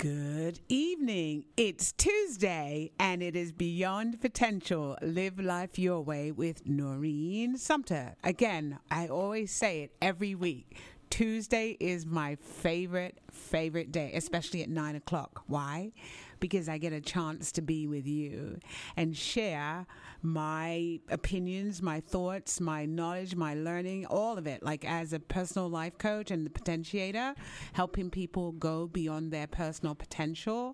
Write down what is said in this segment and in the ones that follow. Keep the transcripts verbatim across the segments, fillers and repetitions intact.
Good evening. It's Tuesday and it is Beyond Potential. Live life your way with Noreen Sumter. Again, I always say it every week. Tuesday is my favorite, favorite day, especially at nine o'clock. Why? Because I get a chance to be with you and share my opinions, my thoughts, my knowledge, my learning, all of it, like as a personal life coach and the potentiator, helping people go beyond their personal potential.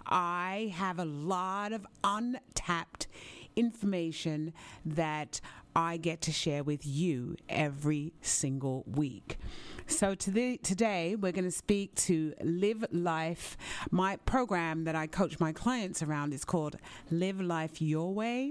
I have a lot of untapped information that I get to share with you every single week. So today, today we're going to speak to Live Life. My program that I coach my clients around is called Live Life Your Way.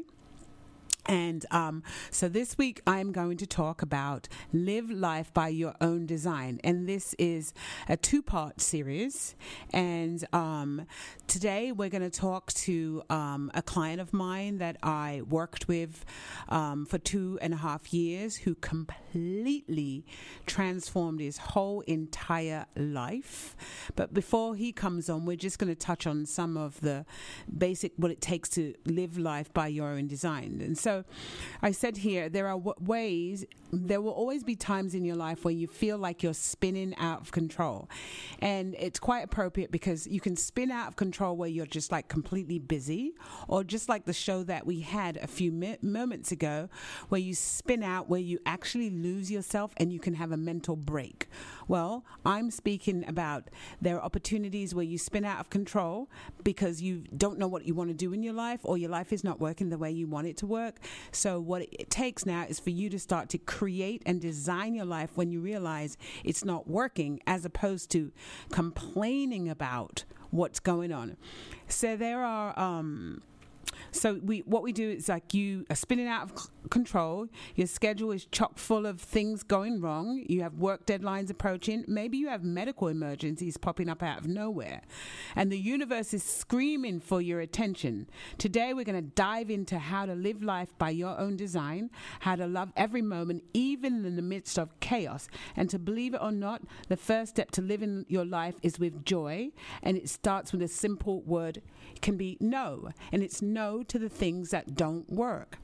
And um, so this week I'm going to talk about live life by your own design. And this is a two-part series. And um, today we're going to talk to um, a client of mine that I worked with um, for two and a half years who completely transformed his whole entire life. But before he comes on, we're just going to touch on some of the basic, what it takes to live life by your own design. And so I said here, there are w- ways, there will always be times in your life where you feel like you're spinning out of control. And it's quite appropriate because you can spin out of control where you're just like completely busy, or just like the show that we had a few mi- moments ago, where you spin out, where you actually lose yourself and you can have a mental break. Well, I'm speaking about there are opportunities where you spin out of control because you don't know what you want to do in your life, or your life is not working the way you want it to work. So what it takes now is for you to start to create and design your life when you realize it's not working, as opposed to complaining about what's going on. So there are... Um, So we, what we do is like you are spinning out of c- control. Your schedule is chock full of things going wrong. You have work deadlines approaching. Maybe you have medical emergencies popping up out of nowhere. And the universe is screaming for your attention. Today we're going to dive into how to live life by your own design, how to love every moment, even in the midst of chaos. And to believe it or not, the first step to living your life is with joy. And it starts with a simple word. It can be no. And it's no to the things that don't work.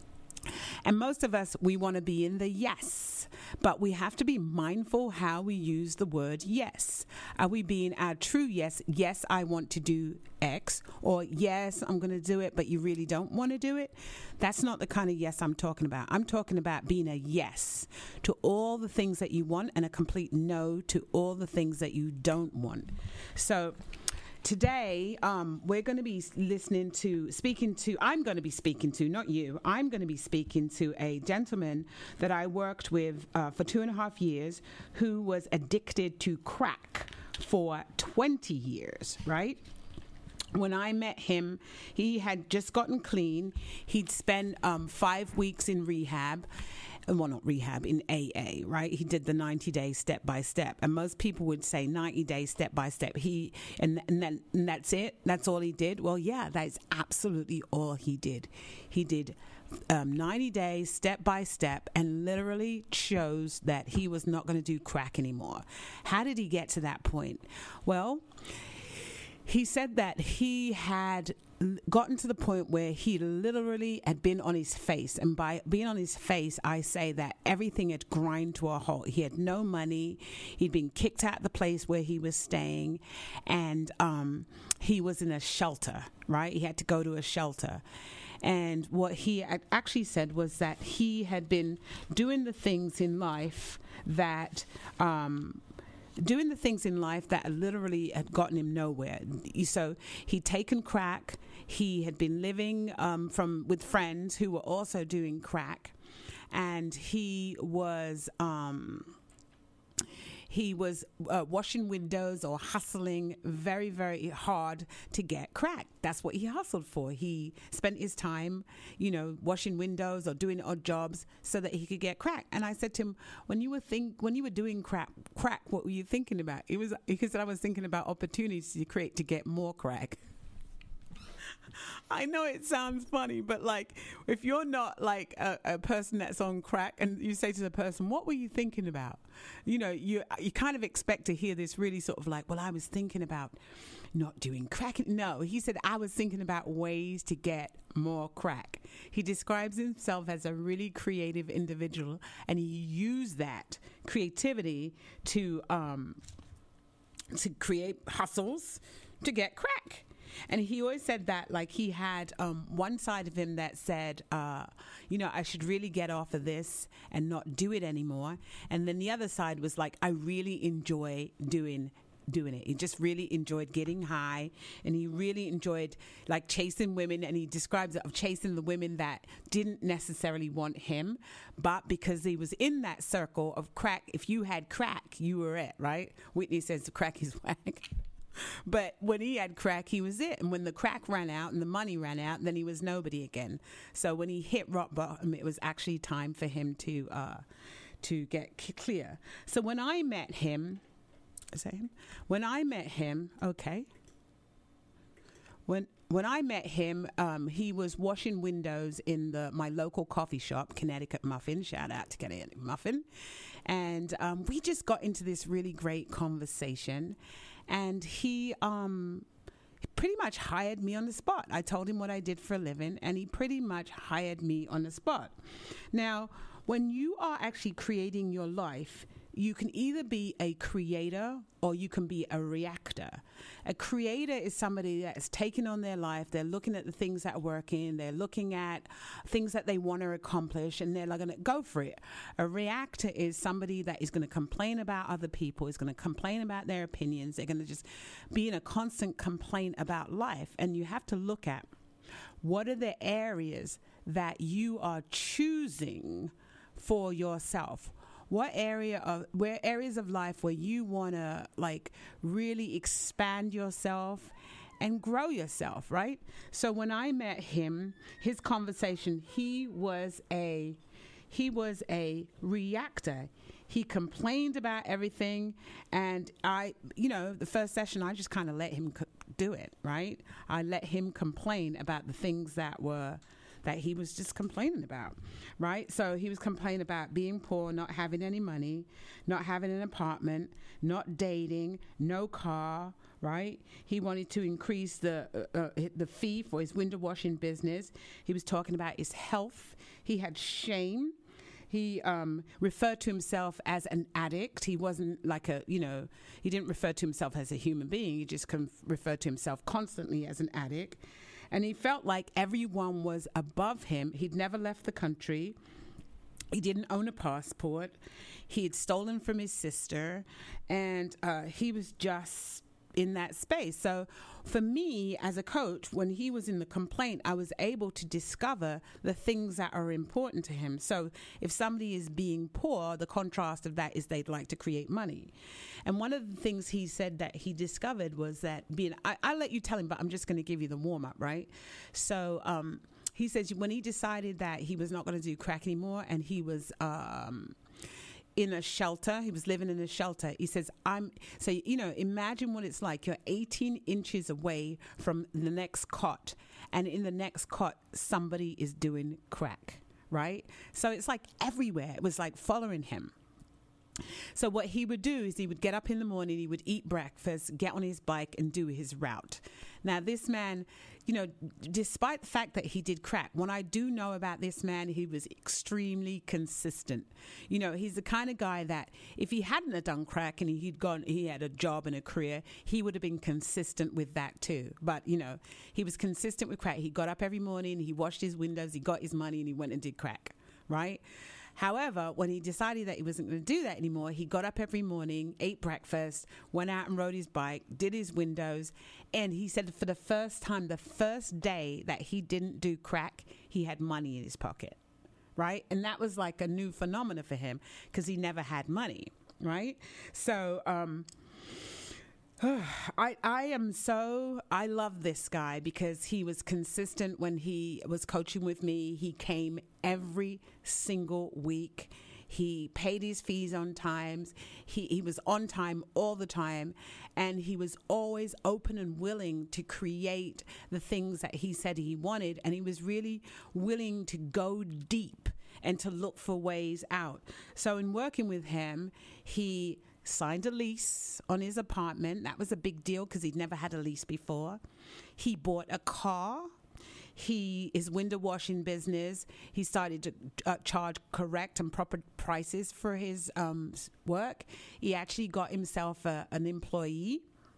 And most of us, we want to be in the yes, but we have to be mindful how we use the word yes. Are we being our true yes? Yes, I want to do X, or yes, I'm going to do it, but you really don't want to do it. That's not the kind of yes I'm talking about. I'm talking about being a yes to all the things that you want and a complete no to all the things that you don't want. So today, um, we're going to be listening to, speaking to, I'm going to be speaking to, not you, I'm going to be speaking to a gentleman that I worked with uh, for two and a half years who was addicted to crack for twenty years, right? When I met him, he had just gotten clean. He'd spent um, five weeks in rehab. Well, not rehab, in A A, right? He did the ninety days step by step. And most people would say ninety days step by step. He and, and, then, and that's it? That's all he did? Well, yeah, that's absolutely all he did. He did um, ninety days step by step and literally chose that he was not going to do crack anymore. How did he get to that point? Well, he said that he had gotten to the point where he literally had been on his face. And by being on his face, I say that everything had grind to a halt. He had no money. He'd been kicked out of the place where he was staying. And um, he was in a shelter, right? He had to go to a shelter. And what he actually said was that he had been doing the things in life that... Um, doing the things in life that literally had gotten him nowhere. So he'd taken crack. He had been living um, from with friends who were also doing crack. And he was... Um, He was uh, washing windows or hustling very, very hard to get crack. That's what he hustled for. He spent his time, you know, washing windows or doing odd jobs so that he could get crack. And I said to him, when you were think when you were doing crack, crack, what were you thinking about? He was he said I was thinking about opportunities to create to get more crack. I know it sounds funny, but like if you're not like a, a person that's on crack and you say to the person, what were you thinking about? You know, you you kind of expect to hear this really sort of like, well, I was thinking about not doing crack. No, he said, I was thinking about ways to get more crack. He describes himself as a really creative individual, and he used that creativity to um, to create hustles to get crack. And he always said that, like, he had um, one side of him that said, uh, you know, I should really get off of this and not do it anymore. And then the other side was like, I really enjoy doing doing it. He just really enjoyed getting high, and he really enjoyed like chasing women, and he describes it of chasing the women that didn't necessarily want him, but because he was in that circle of crack, if you had crack, you were it, right? Whitney says the crack is whack. But when he had crack, he was it. And when the crack ran out and the money ran out, then he was nobody again. So when he hit rock bottom, it was actually time for him to uh, to get c- clear. So when I met him, is that him? When I met him, okay. When when I met him, um, he was washing windows in the my local coffee shop, Connecticut Muffin. Shout out to Connecticut Muffin. And um, we just got into this really great conversation. And he um, pretty much hired me on the spot. I told him what I did for a living, and he pretty much hired me on the spot. Now, when you are actually creating your life, you can either be a creator or you can be a reactor. A creator is somebody that's taken on their life. They're looking at the things that are working. They're looking at things that they want to accomplish, and they're going to go for it. A reactor is somebody that is going to complain about other people, is going to complain about their opinions. They're going to just be in a constant complaint about life. And you have to look at what are the areas that you are choosing for yourself. What area of where areas of life where you want to like really expand yourself and grow yourself, right? So when I met him, his conversation, he was a he was a reactor. He complained about everything, and I, you know, the first session I just kind of let him co- do it, right? I let him complain about the things that were that he was just complaining about, right? So he was complaining about being poor, not having any money, not having an apartment, not dating, no car, right? He wanted to increase the uh, uh, the fee for his window washing business. He was talking about his health. He had shame. He um, referred to himself as an addict. He wasn't like a, you know, he didn't refer to himself as a human being. He just com- referred to himself constantly as an addict. And he felt like everyone was above him. He'd never left the country. He didn't own a passport. He had stolen from his sister. And uh, he was just in that space. So for me as a coach, when he was in the complaint, I was able to discover the things that are important to him. So if somebody is being poor, the contrast of that is they'd like to create money. And one of the things he said that he discovered was that being, I, I'll let you tell him, but I'm just going to give you the warm up, right? So um, he says when he decided that he was not going to do crack anymore, and he was um, in a shelter, he was living in a shelter. He says, I'm, so, you know, imagine what it's like. You're eighteen inches away from the next cot, and in the next cot, somebody is doing crack, right? So it's like everywhere. It was like following him. So what he would do is he would get up in the morning, he would eat breakfast, get on his bike and do his route. Now, this man, you know, despite the fact that he did crack, what I do know about this man, he was extremely consistent. You know, he's the kind of guy that if he hadn't have done crack and he'd gone, he had a job and a career, he would have been consistent with that too. But, you know, he was consistent with crack. He got up every morning, he washed his windows, he got his money, and he went and did crack, right? However, when he decided that he wasn't going to do that anymore, he got up every morning, ate breakfast, went out and rode his bike, did his windows, and he said for the first time, the first day that he didn't do crack, he had money in his pocket, right? And that was like a new phenomenon for him because he never had money, right? So, um... I, I am so, I love this guy because he was consistent when he was coaching with me. He came every single week. He paid his fees on time. He, he was on time all the time. And he was always open and willing to create the things that he said he wanted. And he was really willing to go deep and to look for ways out. So in working with him, he signed a lease on his apartment. That was a big deal because he'd never had a lease before. He bought a car. He his window washing business. He started to uh, charge correct and proper prices for his um, work. He actually got himself a, an employee.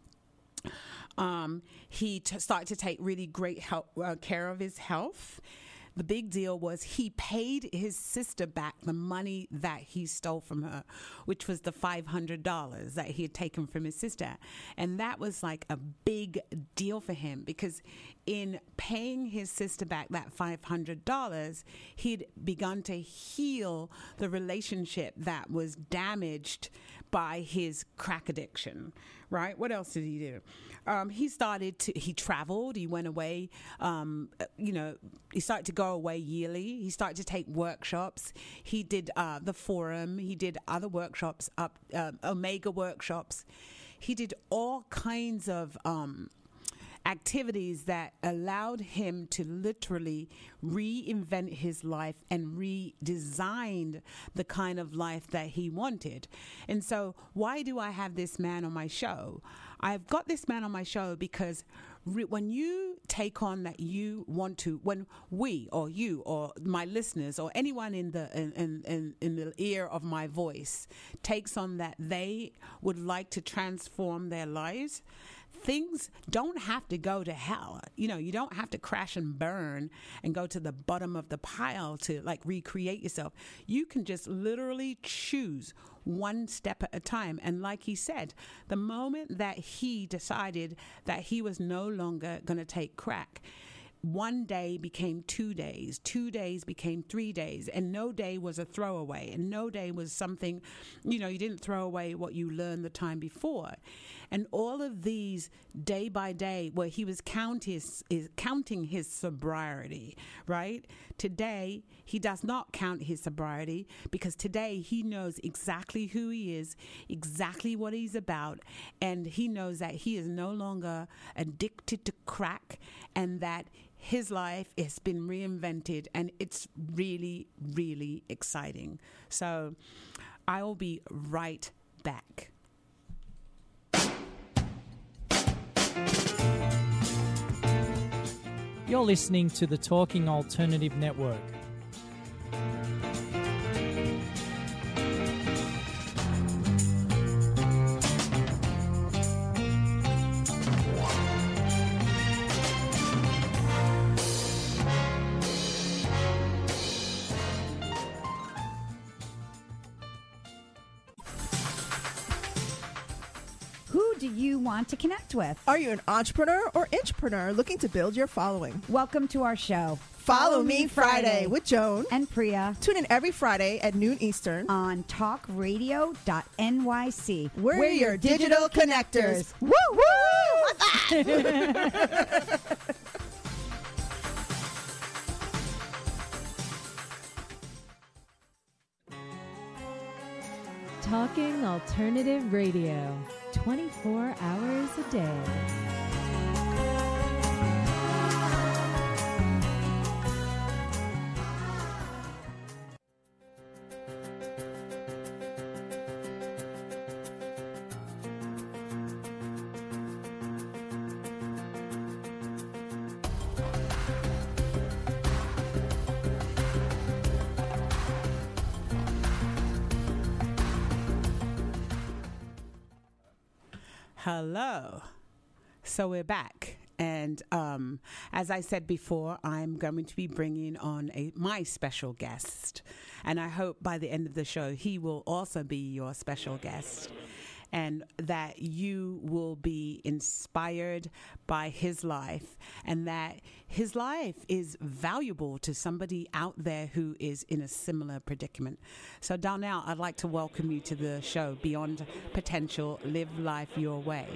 Um, he t- started to take really great help, uh, care of his health. The big deal was he paid his sister back the money that he stole from her, which was the five hundred dollars that he had taken from his sister. And that was like a big deal for him because in paying his sister back that five hundred dollars, he'd begun to heal the relationship that was damaged by his crack addiction, right? What else did he do? Um, he started to, he traveled, he went away, um, you know, he started to go away yearly. He started to take workshops. He did uh, the forum. He did other workshops, up uh, Omega workshops. He did all kinds of um, activities that allowed him to literally reinvent his life and redesign the kind of life that he wanted. And so why do I have this man on my show? I've got this man on my show because re- when you take on that you want to, when we or you or my listeners or anyone in the in, in, in, in the ear of my voice takes on that they would like to transform their lives, things don't have to go to hell. You know, you don't have to crash and burn and go to the bottom of the pile to like recreate yourself. You can just literally choose one step at a time. And like he said, the moment that he decided that he was no longer going to take crack, one day became two days, two days became three days, and no day was a throwaway, and no day was something, you know, you didn't throw away what you learned the time before. And all of these day by day, where he was count his, is counting his sobriety, right? Today, he does not count his sobriety because today he knows exactly who he is, exactly what he's about, and he knows that he is no longer addicted to crack and that his life has been reinvented, and it's really, really exciting. So I will be right back. You're listening to the Talking Alternative Network. Do you want to connect with? Are you an entrepreneur or intrapreneur looking to build your following? Welcome to our show. Follow, Follow Me Friday. Friday with Joan and Priya. Tune in every Friday at noon Eastern on talk radio dot N Y C. We're, We're your, your digital, digital connectors. connectors. Woo woo! What's that? Talking Alternative Radio, twenty-four hours a day. Hello. So we're back. And um, as I said before, I'm going to be bringing on a my special guest. And I hope by the end of the show, he will also be your special guest. And that you will be inspired by his life, and that his life is valuable to somebody out there who is in a similar predicament. So, Darnell, I'd like to welcome you to the show, Beyond Potential, Live Life Your Way.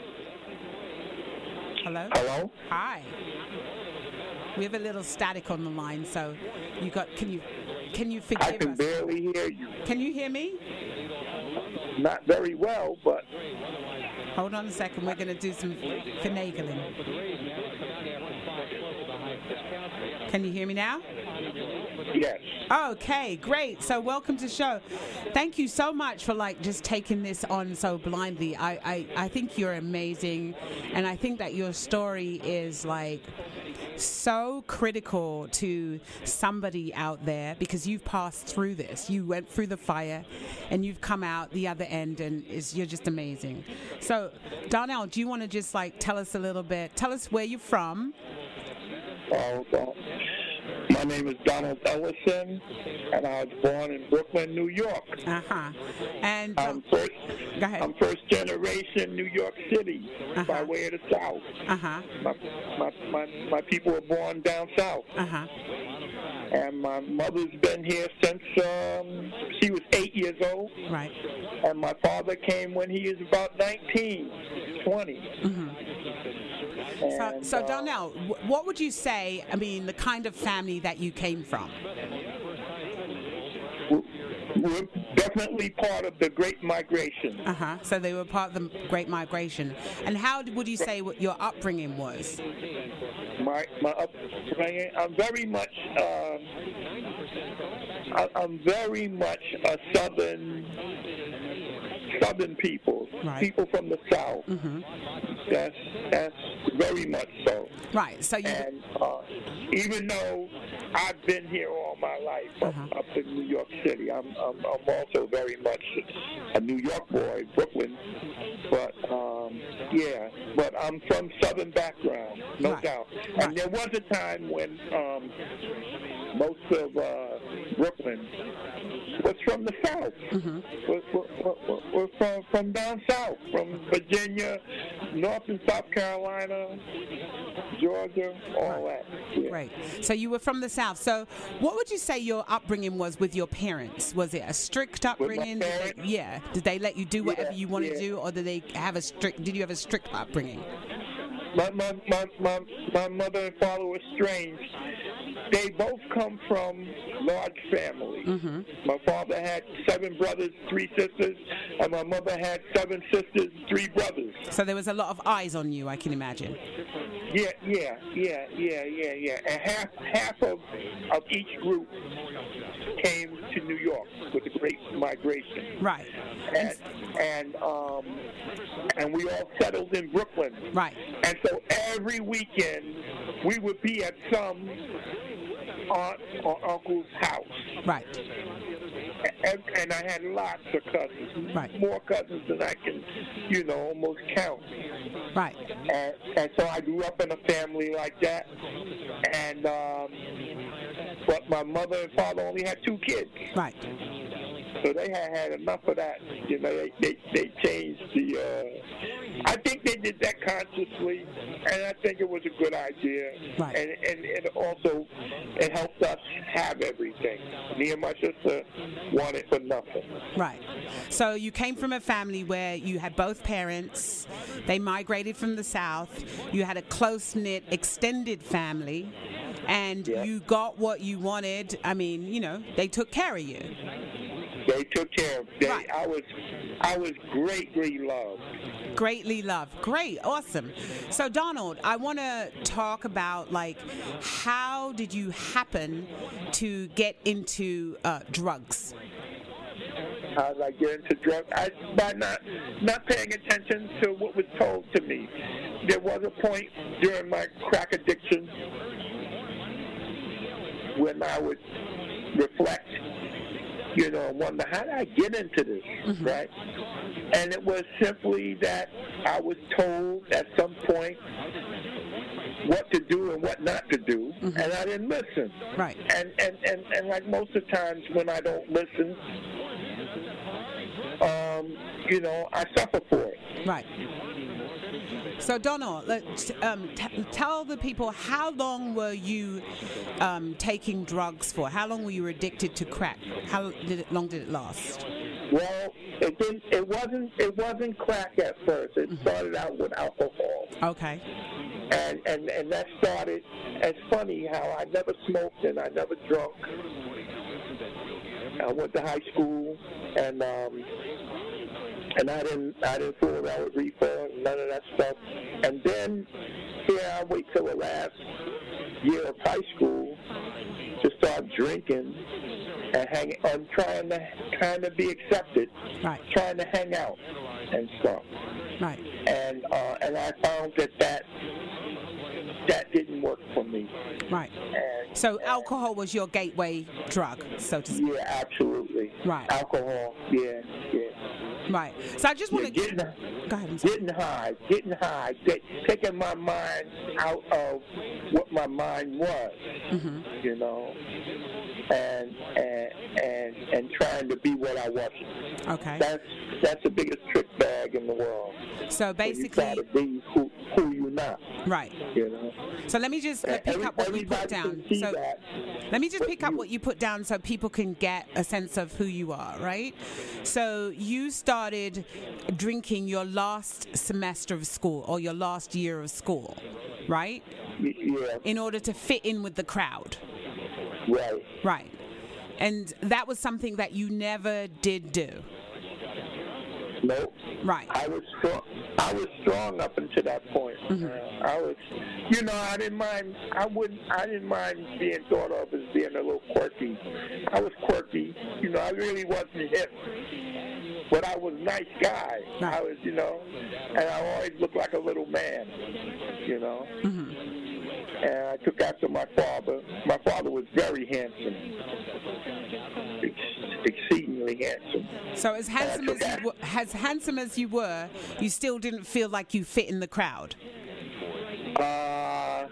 Hello? Hello? Hi. We have a little static on the line, so you got, can you can you I forgive can us? barely hear you. Can you hear me? Not very well, but Hold on a second. We're going to do some finagling. Can you hear me now? yes. Okay, great. So welcome to the show. Thank you so much for like just taking this on so blindly. I, I, I think you're amazing, and I think that your story is like so critical to somebody out there because you've passed through this. You went through the fire and you've come out the other end, and it's, you're just amazing. So Darnell, do you want to just like tell us a little bit, tell us where you're from? Uh, well, my name is Donald Ellison, and I was born in Brooklyn, New York. Uh-huh. And I'm first, go ahead. I'm first generation New York City Uh-huh. by way of the South. Uh-huh. My, my, my, my people were born down South. Uh-huh. And my mother's been here since um, she was eight years old. Right. And my father came when he was about nineteen, twenty. Mm-hmm. So, And, so uh, Darnell, wh- what would you say, I mean, the kind of family that you came from? we're definitely part of the Great Migration. Uh-huh. So they were part of the Great Migration. And how would you say what your upbringing was? My my upbringing, I'm very much, um, I, I'm very much a southern, southern people, Right. people from the South. Mm-hmm. That's that's very much so. Right. So you. And uh, even though I've been here all my life up, Uh-huh. up in New York City, I'm, I'm I'm also very much a New York boy, Brooklyn. But um, yeah, but I'm from Southern background, no Right. doubt. Right. And there was a time when um, most of uh, Brooklyn was from the South. Mm-hmm. Was, was, was, was from from down south, from Virginia, North and South Carolina, Georgia, all that. Yeah. Right. So you were from the South. So what would you say your upbringing was with your parents? Was it a strict upbringing? Did they- parents? yeah. Did they let you do whatever Yeah, you want to yeah. do, or did they have a strict? Did you have a strict upbringing? My, my, my, my, my mother and father were strange. They both come from large families. Mm-hmm. My father had seven brothers, three sisters, and my mother had seven sisters, three brothers. So there was a lot of eyes on you, I can imagine. Yeah, yeah, yeah, yeah, yeah, yeah. And half half of, of each group came to New York with the Great Migration. Right. And and um and we all settled in Brooklyn. Right. And so every weekend we would be at some aunt or uncle's house. Right. And, and I had lots of cousins, Right. more cousins than I can, you know, almost count. Right. And, and so I grew up in a family like that. And um, but my mother and father only had two kids, Right. so they had had enough of that. You know, they they, they changed the. Uh, I think they did that consciously, and I think it was a good idea. Right. And and it also it helped us have everything. Me and my sister wanted for nothing. Right. So you came from a family where you had both parents. They migrated from the South. You had a close-knit, extended family. And Yeah. you got what you wanted. I mean, you know, they took care of you. They took care of. They, Right. I was I was greatly loved. Greatly loved. Great. Awesome. So, Donald, I want to talk about, like, how did you happen to get into uh, drugs? How did I get into drugs? I, by not not paying attention to what was told to me. There was a point during my crack addiction when I would reflect, you know, and wonder, how did I get into this, Mm-hmm. right? And it was simply that I was told at some point what to do and what not to do, Mm-hmm. and I didn't listen. Right. And, and, and, and like most of the times when I don't listen, um, you know, I suffer for it. Right. So, Donald, let's, um, t- tell the people, how long were you um, taking drugs for? How long were you addicted to crack? How did it, long did it last? Well, it didn't. It wasn't. It wasn't crack at first. It started out with alcohol, Okay. and and and that started. It's funny how I never smoked and I never drunk, I went to high school, and um, and I didn't I didn't fool around with reefer, none of that stuff. And then here I wait till the last year of high school to start drinking and hang. I'm trying to trying to be accepted, Right. trying to hang out and stuff. Right. And uh, and I found that that that didn't work for me. Right. And, So and, alcohol was your gateway drug, so to speak. Yeah, absolutely. Right. Alcohol. Yeah, yeah. Right. So I just want Yeah, to getting, go ahead. I'm sorry. getting high, getting high, get, taking my mind out of what my mind was, Mm-hmm. you know, and and and and trying to be what I wasn't. Okay. That's that's the biggest trick bag in the world. So When you basically, try to be who who you're not, right. you know. So let me just uh, And pick every- up what you put everybody down. can see So that. let me just What pick up you- what you put down so people can get a sense of who you are, right? So you started drinking your last semester of school or your last year of school, right? Y- Yeah, In order to fit in with the crowd, right. right? And that was something that you never did do, Nope. right? I was strong. I was strong up until that point. Mm-hmm. Uh, I was, you know, I didn't mind. I wouldn't. I didn't mind being thought of as being a little quirky. I was quirky. You know, I really wasn't hip, but I was a nice guy. Right. I was, you know, and I always looked like a little man. You know. Mm-hmm. And I took after my father. My father was very handsome, ex- exceedingly handsome. So as handsome took as you that. were, as handsome as you were, you still didn't feel like you fit in the crowd. Uh,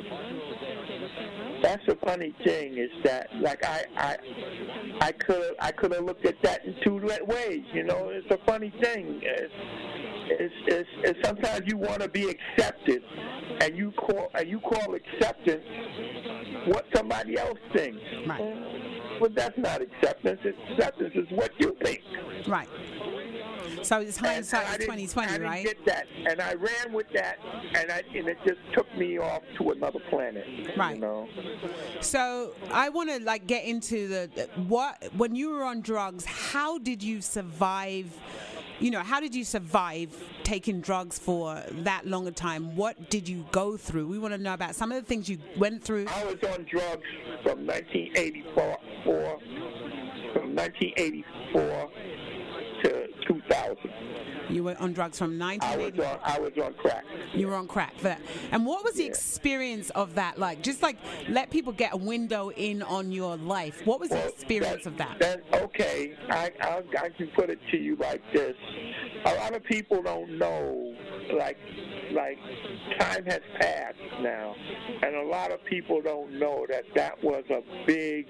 that's the funny thing is that, like, I, I, I could, I could have looked at that in two ways. You know, it's a funny thing. It's, it's, it's, it's sometimes you want to be accepted, and you call, and you call acceptance what somebody else thinks. Right. But that's not acceptance. Acceptance is what you think. Right. So it's And- hindsight and I is didn't- twenty twenty, I didn't right? get that, and I ran with that, and I and it just took me off to another planet. Right. You know. So I want to like get into the what when you were on drugs. How did you survive? You know, how did you survive taking drugs for that long a time? What did you go through? We want to know about some of the things you went through. I was on drugs from nineteen eighty-four, from nineteen eighty-four to two thousand. You were on drugs from I was nineteen eighty. on, I was on crack. You were on crack for that. And what was the Yeah. experience of that like? Just like let people get a window in on your life. What was the Well, experience of that? Then okay, I, I I can put it to you like this: a lot of people don't know, like like time has passed now, and a lot of people don't know that that was a big.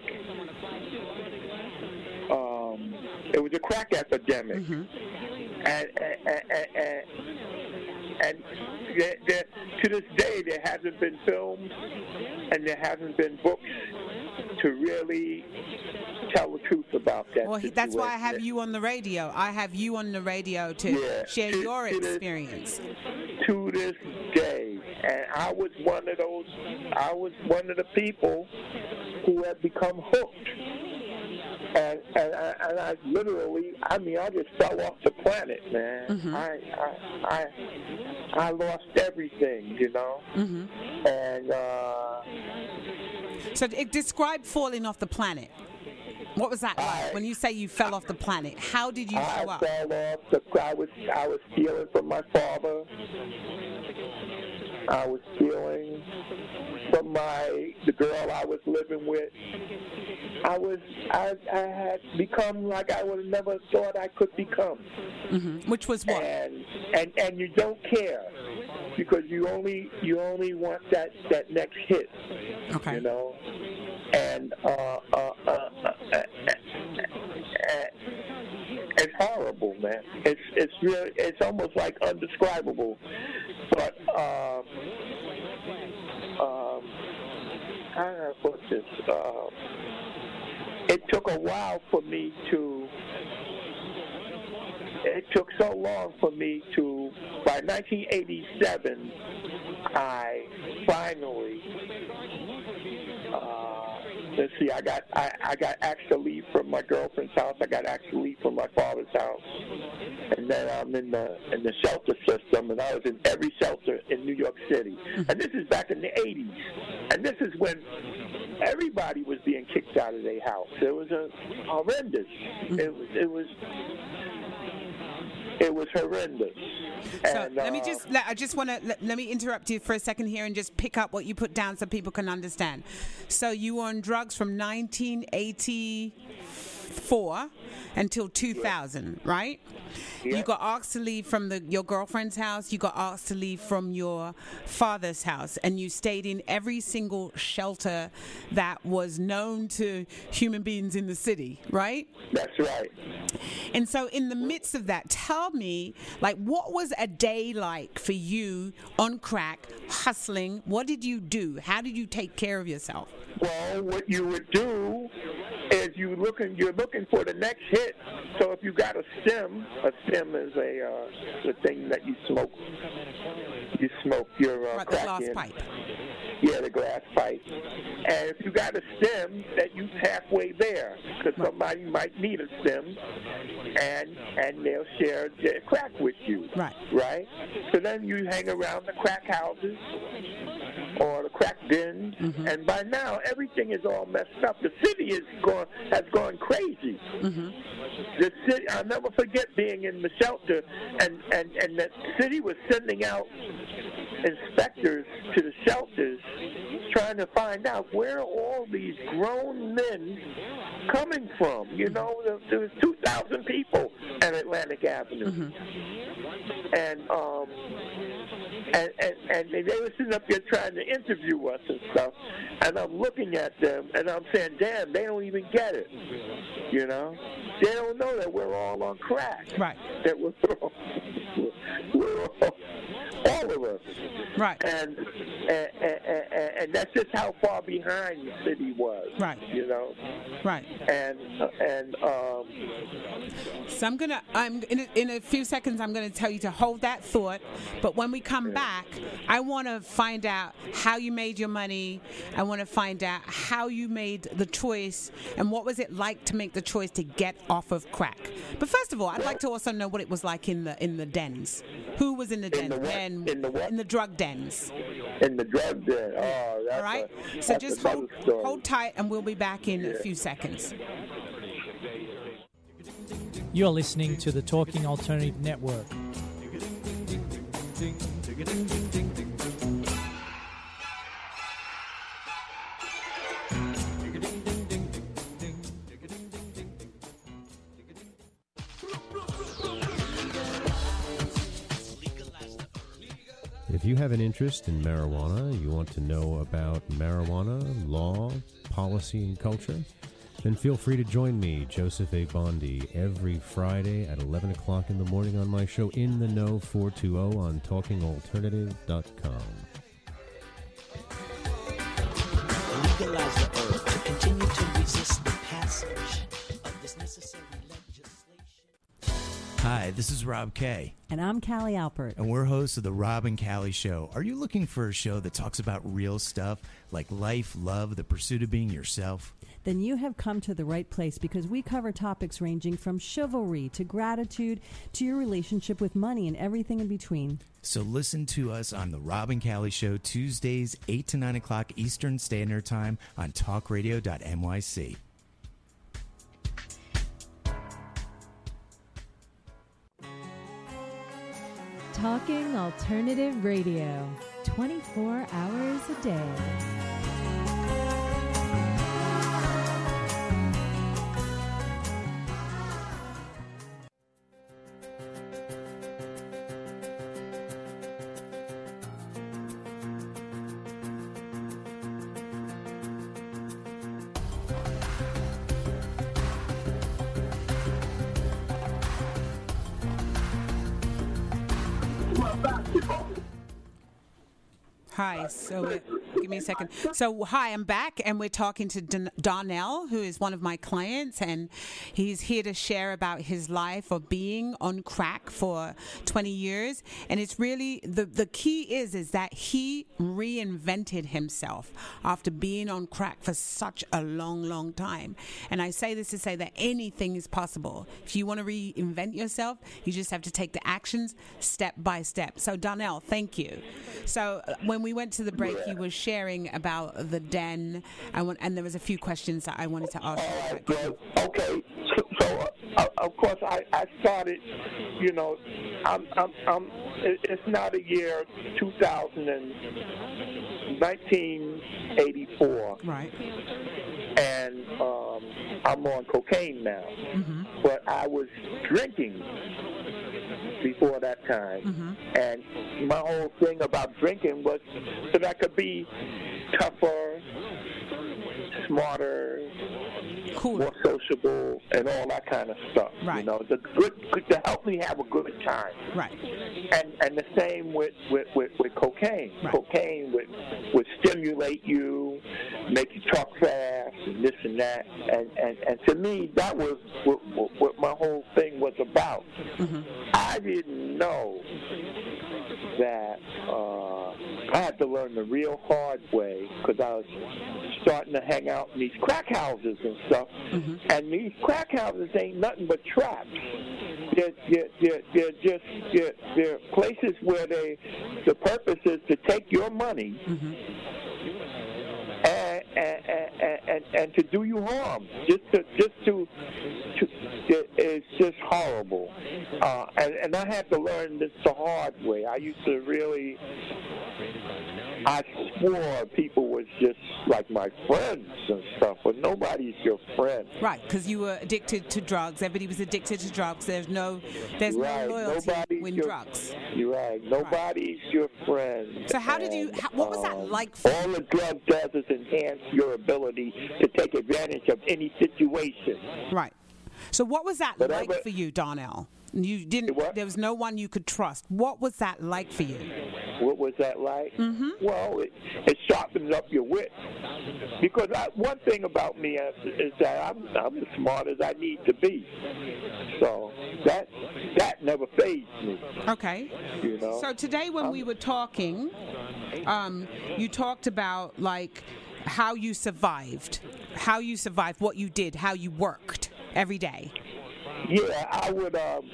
Um, it was a crack epidemic, Mm-hmm. and and and, and, and there, there, to this day there hasn't been films and there hasn't been books to really tell the truth about that. Well, he- that's why I have situation. you on the radio. I have you on the radio to Yeah. share To- your to the- experience. To this day, and I was one of those. I was one of the people who had become hooked. And, and, I, and I literally, I mean, I just fell off the planet, man. Mhm. I, I, I, I lost everything, you know. Hmm. And uh, So it describe falling off the planet. What was that like? I- When you say you fell off the planet, how did you I show up? fell off. The, I was, I was stealing from my father. I was stealing from my the girl I was living with. I was, I, I had become like I would have never thought I could become. Hmm. Which was what? and and and you don't care because you only you only want that that next hit, Okay. you know. And uh, uh, uh, uh, uh, uh, it's horrible, man. It's it's really it's almost like undescribable. But um, um, how do I put this? Uh, it took a while for me to. It took so long for me to. By nineteen eighty-seven, I finally uh, let's see, I got I, I got asked to leave from my girlfriend's house. I got asked to leave from my father's house, and then I'm in the in the shelter system, and I was in every shelter in New York City. And this is back in the eighties, and this is when everybody was being kicked out of their house. It was a horrendous. It was it was it was horrendous. So and, let me uh, just, let, I just want to, let, let me interrupt you for a second here and just pick up what you put down so people can understand. So you were on drugs from nineteen eighty-four until two thousand, right? Yeah. You got asked to leave from the, your girlfriend's house. You got asked to leave from your father's house. And you stayed in every single shelter that was known to human beings in the city, right? That's right. And so in the midst of that, tell me, like, what was a day like for you on crack, hustling? What did you do? How did you take care of yourself? Well, what you would do is you looking, you're looking for the next hit. So if you got a stem, a stem is a uh, the thing that you smoke. You smoke your uh, Right, the crack glass in. pipe. Yeah, the glass pipe. And if you got a stem, that you halfway there, because somebody might need a stem, and and they'll share their crack with you. Right. Right. So then you hang around the crack houses or the crack dens, Mm-hmm. and by now everything is all messed up. The city is gone has gone crazy. Mm-hmm. The city, I'll never forget being in the shelter, and and and the city was sending out inspectors to the shelters trying to find out where are all these grown men coming from. You know, there, there was two thousand people at Atlantic Avenue. Mm-hmm. And um and, and and they were sitting up there trying to interview us and stuff, and I'm looking at them and I'm saying, damn, they don't even get it. You know? They don't know that we're all on crack. Right. That we're all, we're all, all of us. Right. And, and, and, and that's just how far behind the city was. Right. You know? Right. And, and, um... So I'm gonna, I'm in a, in a few seconds. I'm gonna tell you to hold that thought. But when we come back, I want to find out how you made your money. I want to find out how you made the choice and what was it like to make the choice to get off of crack. But first of all, I'd like to also know what it was like in the in the dens. Who was in the dens? the what? When, In the what? in the drug dens. In the drug den. Oh, that's All right. A, So that's just another hold story. hold tight, and we'll be back in a few seconds. You're listening to the Talking Alternative Network. If you have an interest in marijuana, you want to know about marijuana, law, policy, and culture, then feel free to join me, Joseph A. Bondi, every Friday at eleven o'clock in the morning on my show In the Know four twenty on talking alternative dot com. Legalize the herb to continue to resist the passage of this necessary legislation. Hi, this is Rob Kay. And I'm Callie Alpert. And we're hosts of The Rob and Callie Show. Are you looking for a show that talks about real stuff like life, love, the pursuit of being yourself? Then you have come to the right place, because we cover topics ranging from chivalry to gratitude to your relationship with money and everything in between. So listen to us on The Rob and Callie Show, Tuesdays, eight to nine o'clock Eastern Standard Time on talk radio dot N Y C. Talking Alternative Radio, twenty-four hours a day. Hi. So, give me a second. So, hi, I'm back, and we're talking to Don- Donnell, who is one of my clients, and he's here to share about his life of being on crack for twenty years. And it's really the the key is is that he reinvented himself after being on crack for such a long, long time. And I say this to say that anything is possible. If you want to reinvent yourself, you just have to take the actions step by step. So, Donnell, thank you. So, uh, when we went to the break, you were sharing about the den, I want, and there was a few questions that I wanted to ask you. All right, well, okay. So, so uh, of course, I, I started, you know, I'm, I'm, I'm, it- it's now the year two thousand and nineteen eighty-four. Right. And um, I'm on cocaine now. Mm-hmm. But I was drinking before that time. Mm-hmm. And my whole thing about drinking was that I could be tougher, smarter, Cool. more sociable, and all that kind of stuff. Right. You know, the good, to help me have a good time. Right. And and the same with with, with, with cocaine. Right. Cocaine would would stimulate you, make you talk fast, and this and that. And and, and to me, that was what, what, what my whole thing was about. Mm-hmm. I didn't know that uh, I had to learn the real hard way because I was starting to hang out in these crack houses and stuff. Mm-hmm. And these crack houses ain't nothing but traps. They're, they're, they're, they're just they're, they're places where they the purpose is to take your money Mm-hmm. and, and, and, and, and to do you harm. Just to just to, to it, it's just horrible. Uh, and, and I had to learn this the hard way. I used to really. I swore people was just like my friends and stuff, but nobody's your friend. Right, because you were addicted to drugs. Everybody was addicted to drugs. There's no, there's Right, no loyalty nobody's with your- drugs. You're right. Nobody's your friend. So how did you- And, how- what was that um, like for All the drug does is enhance your ability to take advantage of any situation. Right. So what was that Whatever- like for you, Donnell? You didn't. What? There was no one you could trust. What was that like for you? What was that like? Mm-hmm. Well, it, it sharpens up your wit. Because I, one thing about me is, is that I'm, I'm as smart as I need to be. So that that never fazed me. Okay. You know. So today, when we were talking, um, you talked about like how you survived, how you survived, what you did, how you worked every day. Yeah, I would. Um,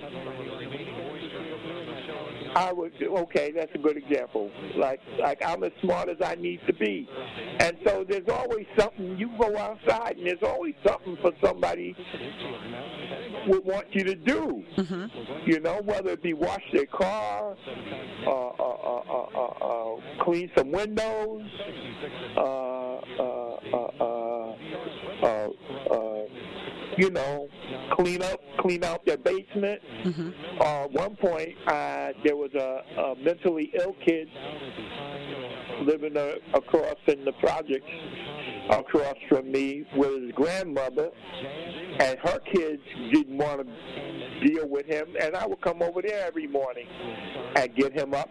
I would. Okay, that's a good example. Like, like I'm as smart as I need to be, and so there's always something. You go outside, and there's always something for somebody would want you to do. Mm-hmm. You know, whether it be wash their car, uh, uh, uh, uh, uh, uh, clean some windows, uh, uh, uh, uh, uh, uh, you know, clean up, clean out their basement. Mm-hmm. Uh, at one point, uh, there was a, a mentally ill kid living uh, across in the projects across from me with his grandmother, and her kids didn't want to deal with him, and I would come over there every morning and get him up,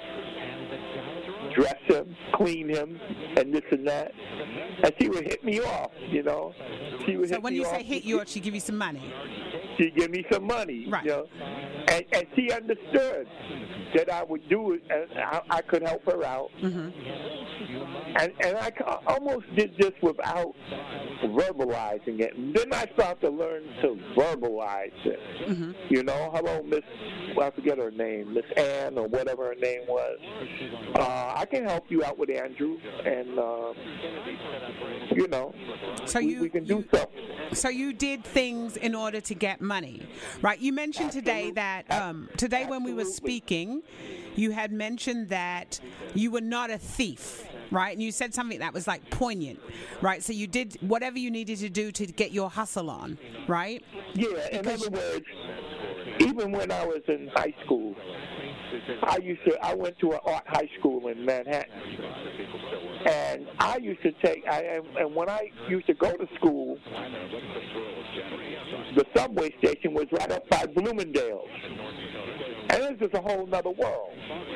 dress him, clean him, and this and that. And she would hit me off, you know. She would So hit when me you off. say hit you, she give you some money. She'd give me some money, Right. you know. And, and she understood that I would do it, and I, I could help her out. Mm-hmm. And and I ca- almost did this without verbalizing it. And then I started to learn to verbalize it. Mm-hmm. You know, hello, Miss, well, I forget her name, Miss Ann or whatever her name was. Uh, I can help you out with Andrew, and uh, you know, So we, you- we can do you- something. So you did things in order to get money, right? You mentioned today that um, today when we were Absolutely. speaking, you had mentioned that you were not a thief, right? And you said something that was like poignant, right? So you did whatever you needed to do to get your hustle on, right? Yeah, in Because- other words, even when I was in high school, I used to. I went to an art high school in Manhattan, and I used to take. I and, and when I used to go to school, the subway station was right up by Bloomingdale's. And this is a whole nother world.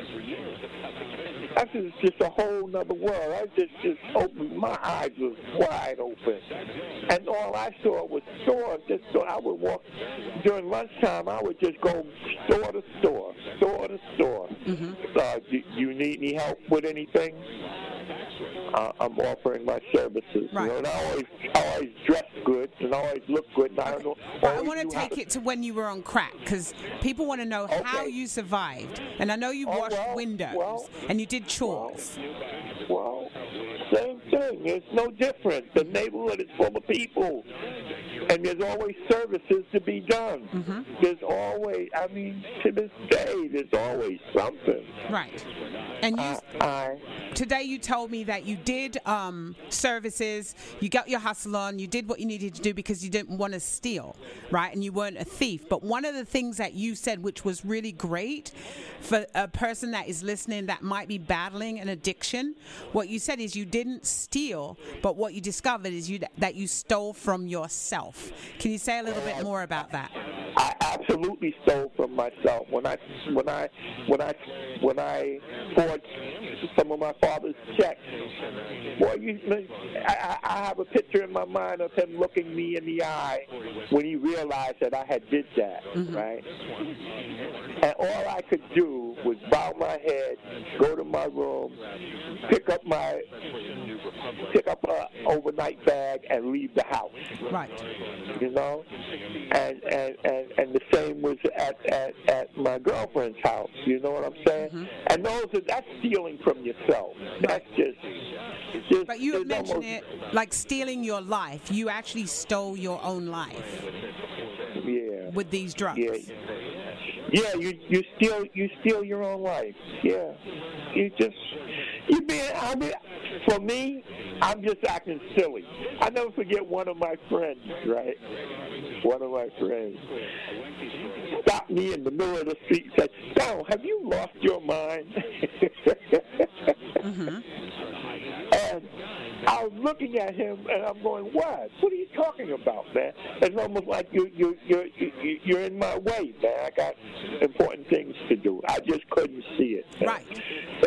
This is just a whole nother world. I just, just opened, my eyes was wide open. And all I saw was stores. Just so I would walk, during lunchtime, I would just go store to store, store to store. Mm-hmm. Uh, do you need any help with anything? Uh, I'm offering my services. Right. You know, and I always, I always dress good and I always look good. And I don't know. But I want to take it to when you were on crack, because people want to know Okay. how you survived. And I know you Oh, washed well, windows well, and you did chores. Well, same thing. It's no different. The neighborhood is full of people, and there's always services to be done. Mm-hmm. There's always, I mean, to this day, there's always something. Right. And you, I, I, today you told me that you did um, services, you got your hustle on, you did what you needed to do because you didn't want to steal, right? And you weren't a thief. But one of the things that you said, which was really great for a person that is listening that might be battling an addiction, what you said is you didn't steal, but what you discovered is you that you stole from yourself. Can you say a little bit more about that? I absolutely stole from myself when I when I when I when I forged some of my father's checks. Boy, you, I, I have a picture in my mind of him looking me in the eye when he realized that I had did that, Mm-hmm. right? And all I could do was bow my head, go to my room, pick up my pick up a overnight bag, and leave the house. Right. You know, and and, and, and the same was at, at, at my girlfriend's house. You know what I'm saying? Mm-hmm. And those are, that's stealing from yourself. That's just. just But you it's mentioned almost, it like stealing your life. You actually stole your own life Yeah. with these drugs. Yeah. Yeah, you you steal you steal your own life. Yeah, you just you being. I mean, for me, I'm just acting silly. I never forget one of my friends. Right, one of my friends stopped me in the middle of the street and said, "Donald, have you lost your mind?" Mm-hmm. And I was looking at him, and I'm going, "What? What are you talking about, man?" It's almost like you you you you you're in my way, man. I got important things to do. I just couldn't see it. Man. Right.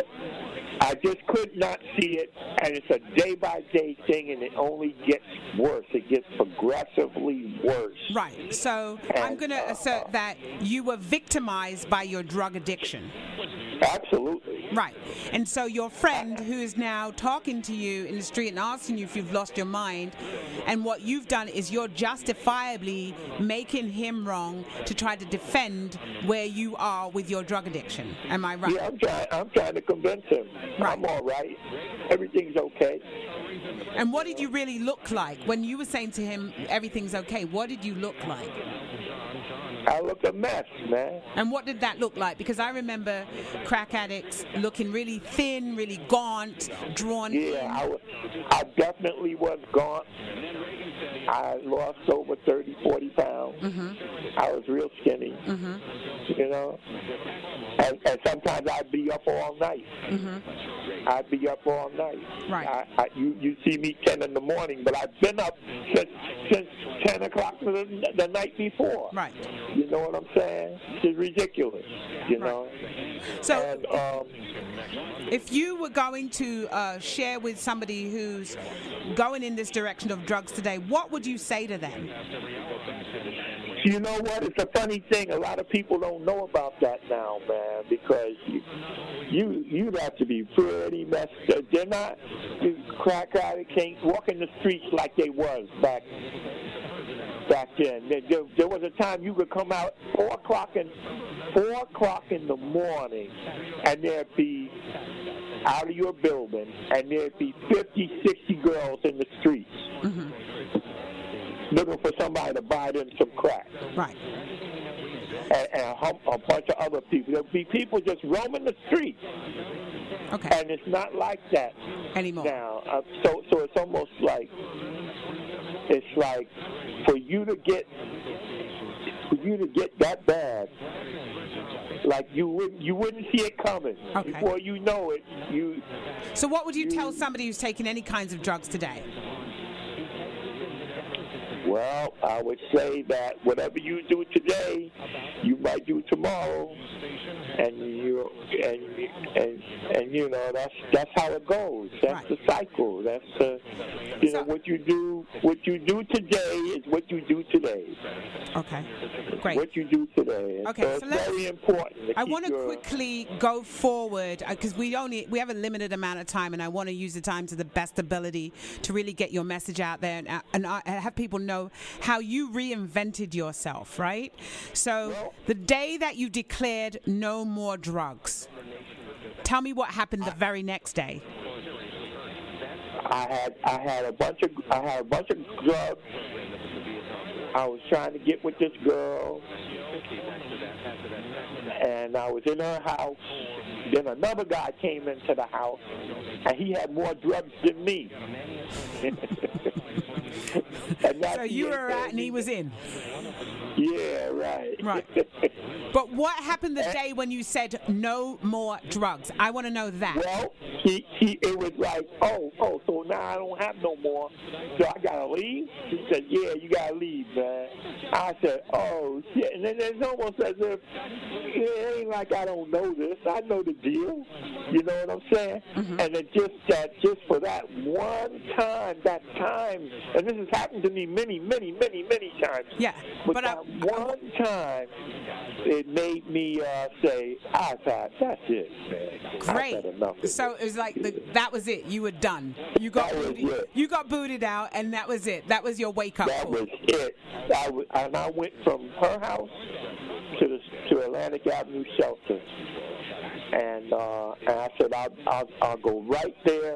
I just could not see it, and it's a day-by-day thing, and it only gets worse. It gets progressively worse. Right. So I'm going to assert that you were victimized by your drug addiction. Absolutely. Right. And so your friend who is now talking to you in the street and asking you if you've lost your mind, and what you've done is you're justifiably making him wrong to try to defend where you are with your drug addiction. Am I right? Yeah, I'm trying. I'm trying to convince him. Right. I'm all right. Everything's okay. And what did you really look like when you were saying to him everything's okay? What did you look like? I look a mess, man. And what did that look like? Because I remember crack addicts looking really thin, really gaunt, drawn in. Yeah, I, w- I definitely was gaunt. I lost over thirty, forty pounds. Mm-hmm. I was real skinny, Mm-hmm. you know. And, and sometimes I'd be up all night. Mm-hmm. I'd be up all night. Right. I, I, you, you see me ten in the morning, but I've been up since, since ten o'clock the, the night before. Right. You know what I'm saying? It's ridiculous, you Right. know. So and, um, if you were going to uh, share with somebody who's going in this direction of drugs today, what would you say to them? You know what? It's a funny thing. A lot of people don't know about that now, man, because you you you'd have to be pretty messed up. They're not you crack addicts can't walk in the streets like they was back back then. There, there, there was a time you could come out four o'clock in four o'clock in the morning, and there'd be out of your building, and there'd be fifty, sixty girls in the streets. Mm-hmm. Looking for somebody to buy them some crack. Right. And, and a, hum, a bunch of other people. There'll be people just roaming the streets. Okay. And it's not like that Anymore. now. Uh, so, so it's almost like it's like for you to get for you to get that bad, like you wouldn't you wouldn't see it coming. Okay. Before you know it, you. So what would you, you tell somebody who's taking any kinds of drugs today? Well, I would say that whatever you do today, you might do tomorrow, and you and and and you know that's that's how it goes. That's Right. the cycle. That's the you know So- what you do. What you do today is what you do today. Okay, great. What you do today. And Okay, so so it's let's- very important. To I keep want to your, quickly go forward because we only we have a limited amount of time, and I want to use the time to the best ability to really get your message out there and, and uh, have people know how you reinvented yourself. Right. So Well- the day that you declared no more drugs, tell me what happened the very next day. I had I had a bunch of I had a bunch of drugs. I was trying to get with this girl, and I was in her house. Then another guy came into the house, and he had more drugs than me. And that's So you the were out and he was in. Yeah, right. Right. But what happened the day when you said no more drugs? I want to know that. Well, he, he, it was like, oh, oh, so now I don't have no more, so I gotta leave? He said, yeah, you gotta leave, man. I said, oh, shit. And then it's almost as if, it ain't like I don't know this. I know the deal. You know what I'm saying? Mm-hmm. And it just, that, just for that one time, that time, and this has happened to me many, many, many, many times. Yeah, But, but I- that one time, it made me uh, say, I've had, that's it, man. I've Great. had enough of So this. it was like the, that was it. You were done. You got That was booted, it. you got booted out, and that was it. That was your wake up That call. was it. I was, and I went from her house to the to Atlantic Avenue shelter, and uh, and I said I'll, I'll I'll go right there,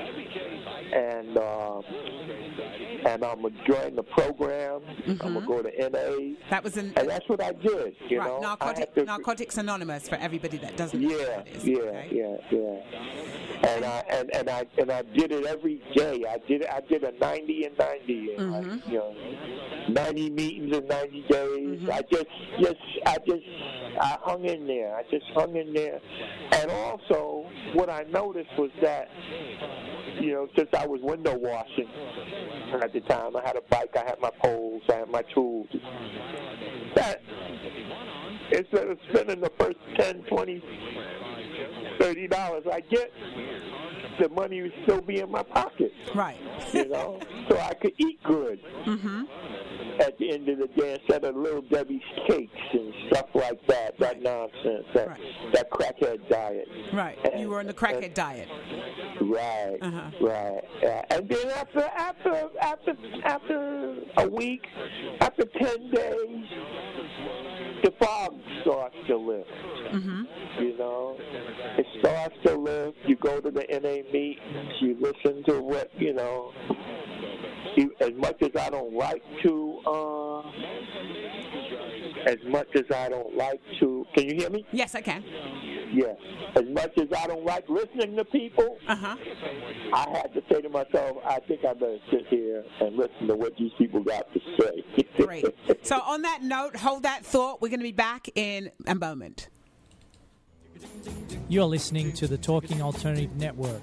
and uh, and I'm gonna join the program. I'm gonna go to N A, That was an and that's what I did. You right, know, I Narcotic, had to- Narcotics Anonymous for everybody that doesn't know Yeah, what it is. yeah, okay? yeah, yeah. And I and, and I and I did it every day. I did I did a ninety and ninety, and Mm-hmm. like, you know, ninety meetings in ninety days. I just just I just I hung in there. I just hung in there. And also, what I noticed was that, you know, since I was window washing at the time, I had a bike, I had my poles, I had my tools. That instead of spending the first ten, twenty, thirty dollars I get, the money would still be in my pocket. Right. You know, so I could eat good. Mm-hmm. At the end of the day, instead of Little Debbie's cakes and stuff like that, that nonsense, that Right. that crackhead diet. Right. And- You were on the crackhead diet. Right, Uh-huh. right. Yeah. And then after after after after a week, after ten days, the fog starts to lift. Mm-hmm. You know, it starts to lift. You go to the N A meetings. You listen to what you know. You, as much as I don't like to, uh, as much as I don't like to, can you hear me? Yes, I can. Yes. As much as I don't like listening to people, Uh-huh. I had to say to myself, I think I better sit here and listen to what these people got to say. Great. So on that note, hold that thought. We're going to be back in a moment. You're listening to the Talking Alternative Network.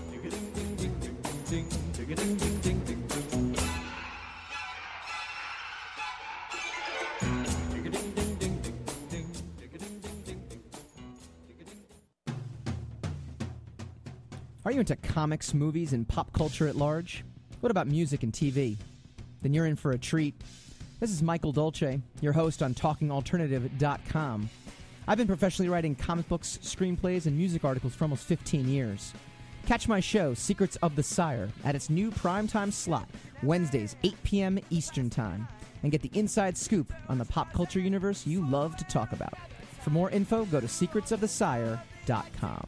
Are you into comics, movies, and pop culture at large? What about music and T V? Then you're in for a treat. This is Michael Dolce, your host on talking alternative dot com. I've been professionally writing comic books, screenplays, and music articles for almost fifteen years. Catch my show, Secrets of the Sire, at its new primetime slot, Wednesdays, eight p.m. Eastern Time, and get the inside scoop on the pop culture universe you love to talk about. For more info, go to secrets of the sire dot com.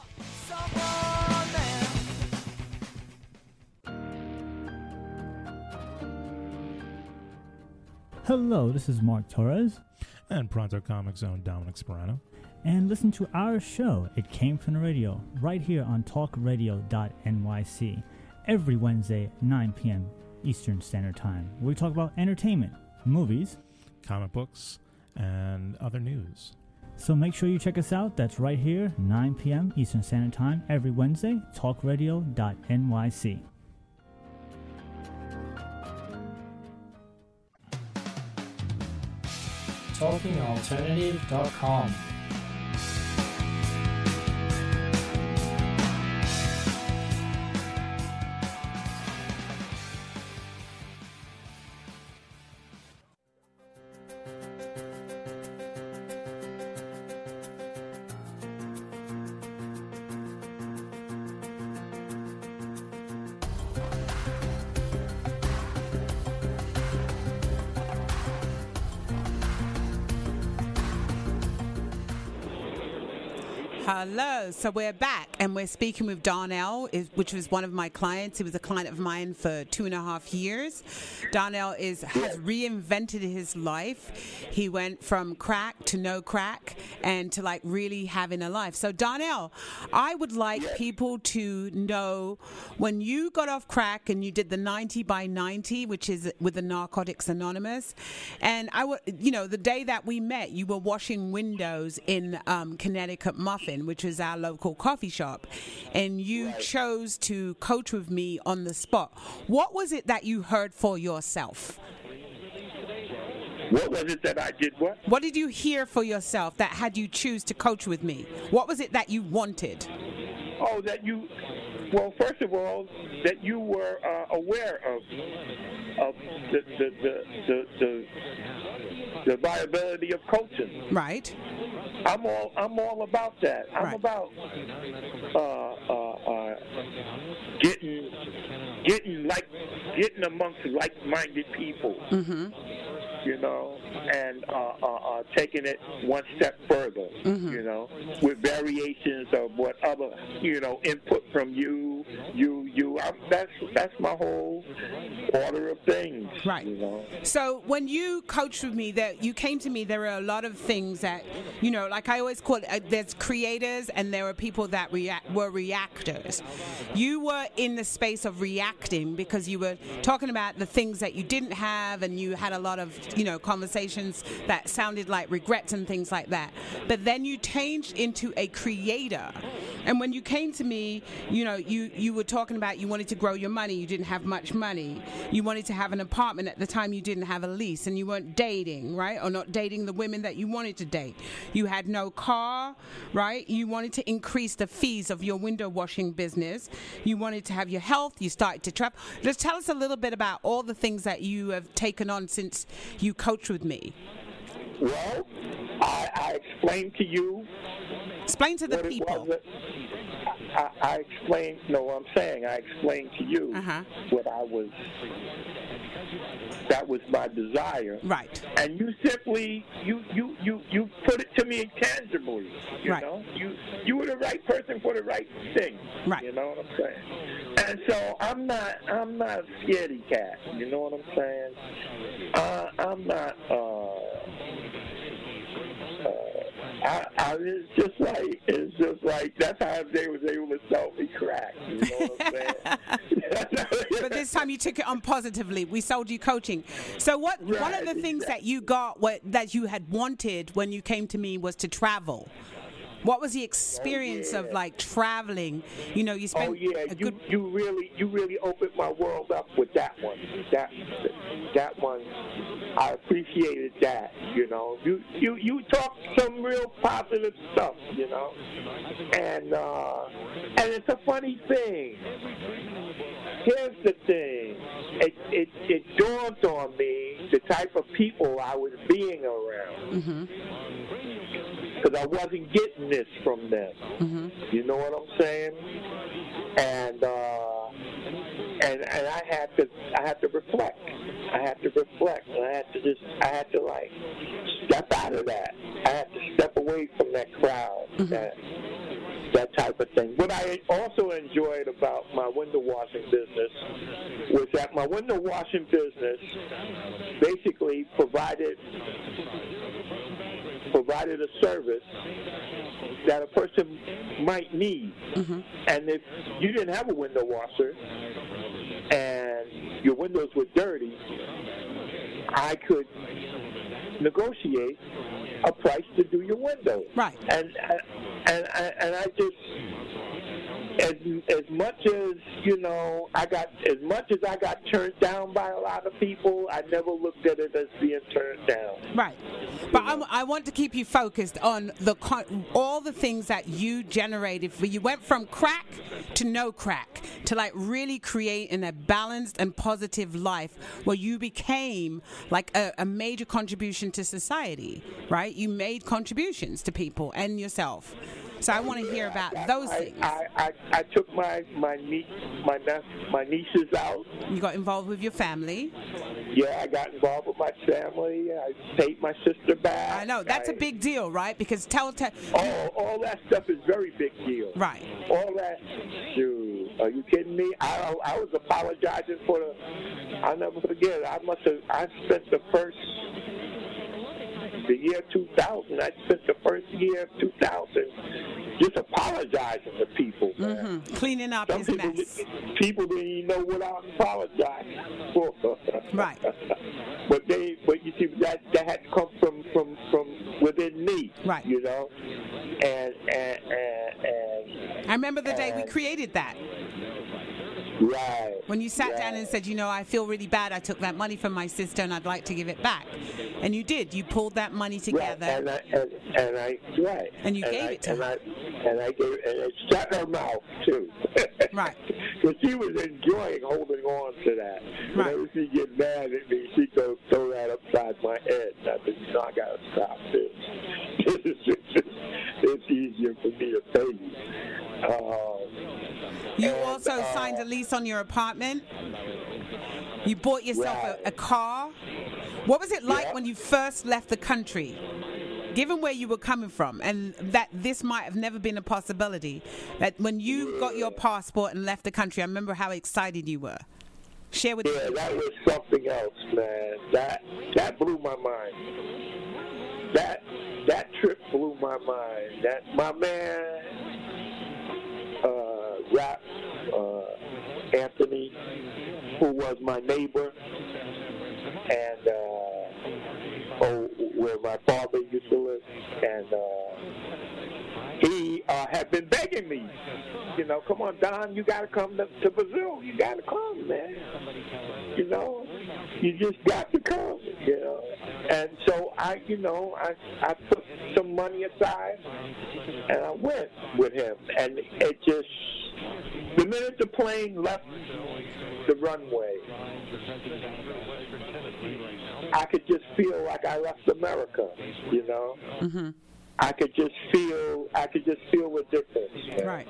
Hello, this is Mark Torres. And Pronto Comics Zone Dominic Sperano. And listen to our show, It Came From the Radio, right here on talk radio dot N Y C, every Wednesday, nine p.m. Eastern Standard Time, where we talk about entertainment, movies, comic books, and other news. So make sure you check us out. That's right here, nine p.m. Eastern Standard Time, every Wednesday, talk radio dot N Y C. talking alternative dot com. Hello. So we're back, and we're speaking with Darnell, is- which was one of my clients. He was a client of mine for two and a half years. Darnell is has reinvented his life. He went from crack to no crack, and to like really having a life. So Darnell, I would like people to know when you got off crack and you did the ninety by ninety, which is with the Narcotics Anonymous, and I would, you know, the day that we met, you were washing windows in um, Connecticut Muffin, which is our local coffee shop, and you right. chose to coach with me on the spot. What was it that you heard for yourself? What was it that I did what? What did you hear for yourself that had you choose to coach with me? What was it that you wanted? Oh, that you, well, first of all, that you were uh, aware of of the the, the the the the viability of coaching. Right. I'm all I'm all about that. I'm right. about uh, uh, uh, getting getting like getting amongst like-minded people. Mm-hmm. You know, and uh, uh, uh, taking it one step further, mm-hmm. you know, with variations of what other, you know, input from you, you, you. I'm, that's that's my whole order of things, right? You know. So when you coached with me, that you came to me, there are a lot of things that, you know, like I always call it, uh, there's creators and there are people that react were reactors. You were in the space of reacting because you were talking about the things that you didn't have, and you had a lot of, you know, conversations that sounded like regrets and things like that. But then you changed into a creator. And when you came to me, you know, you, you were talking about you wanted to grow your money. You didn't have much money. You wanted to have an apartment. At the time, you didn't have a lease, and you weren't dating, right? Or not dating the women that you wanted to date. You had no car, right? You wanted to increase the fees of your window washing business. You wanted to have your health. You started to travel. Just tell us a little bit about all the things that you have taken on since you coached with me. Well, I, I explained to you. Explain to the people. I, I explained, no, I'm saying I explained to you uh-huh. what I was, that was my desire. Right. And you simply, you, you, you, you put it to me tangibly, you right. know? You, you were the right person for the right thing. Right. You know what I'm saying? And so I'm not, I'm not a scaredy cat, you know what I'm saying? Uh, I'm not, uh, I, I, it's just like, it's just like, that's how they was able to sell me crack, you know what I'm saying? But this time you took it on positively. We sold you coaching. So what? Right, one of the things exactly. that you got, what that you had wanted when you came to me, was to travel. What was the experience oh, yeah. of like traveling? You know, you spent. Oh yeah, a you good you really you really opened my world up with that one. That that one, I appreciated that. You know, you you you talk some real positive stuff. You know, and uh, and it's a funny thing. Here's the thing. It it it dawned on me the type of people I was being around. Mm-hmm. Because I wasn't getting this from them. Mm-hmm. You know what I'm saying? And uh, and and I had to I had to reflect. I had to reflect. And I had to just I had to like step out of that. I had to step away from that crowd. Mm-hmm. That that type of thing. What I also enjoyed about my window washing business was that my window washing business basically provided provided a service that a person might need. Mm-hmm. And if you didn't have a window washer and your windows were dirty, I could negotiate a price to do your windows. Right. And and and I just as as much as you know, I got as much as I got turned down by a lot of people. I never looked at it as being turned down. Right, but I, I want to keep you focused on the con- all the things that you generated. For you went from crack to no crack to like really creating a balanced and positive life where you became like a, a major contribution to society. Right, you made contributions to people and yourself. So I want to hear about those I, things. I, I, I took my my niece, my nep- my nieces out. You got involved with your family. Yeah, I got involved with my family. I paid my sister back. I know that's I, a big deal, right? Because tell, tell all all that stuff is very big deal. Right. All that. Dude, are you kidding me? I I was apologizing for the. I'll never forget. I must have. I spent the first. The year two thousand, I spent the first year of two thousand just apologizing to people, man. Mm-hmm. Cleaning up Some his people, mess. People didn't even know what I was apologizing for. Right. But they, but you see, that that had to come from from from within me. Right. You know, and and and. and I remember the and, day we created that. Right. When you sat right. down and said, you know, I feel really bad. I took that money from my sister and I'd like to give it back. And you did. You pulled that money together. Right. And I, and, and I, right. And you and gave I, it to and her. I, and I gave, and it shut her mouth too. Right. Because she was enjoying holding on to that. Right. Whenever she get mad at me, she go throw that upside my head. And I said, you know, I gotta stop this. It's easier for me to pay you. Um, You and, also uh, signed a lease on your apartment. You bought yourself right. a, a car. What was it like yeah. when you first left the country? Given where you were coming from, and that this might have never been a possibility, that when you got your passport and left the country, I remember how excited you were. Share with Yeah, me. that was something else, man. That that blew my mind. That that trip blew my mind. That my man, uh, Rap, uh, Anthony, who was my neighbor, and uh, oh, where my father used to live, and uh, he uh, had been begging me, you know, come on, Don, you got to come to, to Brazil. You got to come, man. You know, you just got to come, you know. And so I, you know, I I put some money aside, and I went with him. And it just, the minute the plane left the runway, I could just feel like I left America, you know. Mm-hmm. I could just feel, I could just feel the difference. Man. Right.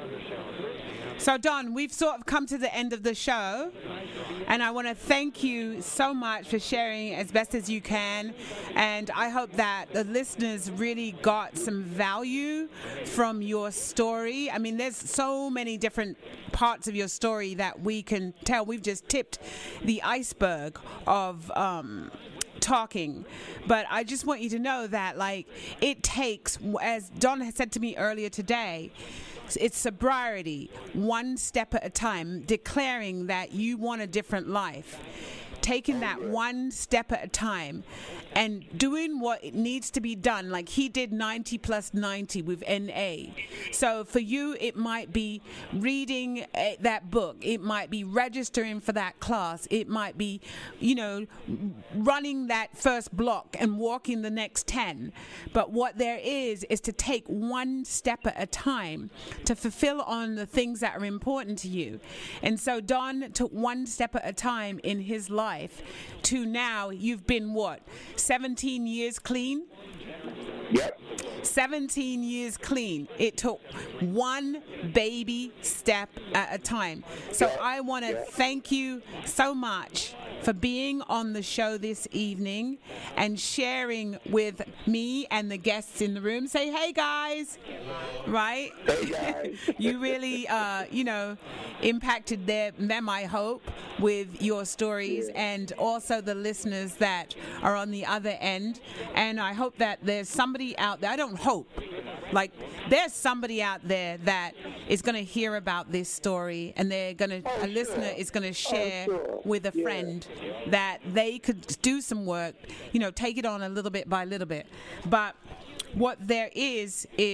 So, Don, we've sort of come to the end of the show, and I want to thank you so much for sharing as best as you can, and I hope that the listeners really got some value from your story. I mean, there's so many different parts of your story that we can tell. We've just tipped the iceberg of um talking, but I just want you to know that, like, it takes, as Don had said to me earlier today, it's sobriety, one step at a time, declaring that you want a different life, taking that one step at a time and doing what it needs to be done. Like he did ninety plus ninety with N A. So for you, it might be reading uh, that book. It might be registering for that class. It might be, you know, running that first block and walking the next ten. But what there is, is to take one step at a time to fulfill on the things that are important to you. And so Don took one step at a time in his life to now you've been what? seventeen years clean? Yep. seventeen years clean. It took one baby step at a time. So Yeah. I want to Yeah. thank you so much for being on the show this evening and sharing with me and the guests in the room. Say, hey, guys. Right? Hey, guys. You really, uh, you know, impacted them, them, I hope, with your stories Yeah. and also the listeners that are on the other end. And I hope that there's somebody out there. I don't hope. Like, there's somebody out there that is going to hear about this story and they're going to, Oh, a listener sure. is going to share Oh, sure. with a Yeah. friend that they could do some work, you know, take it on a little bit by little bit. But what there is, is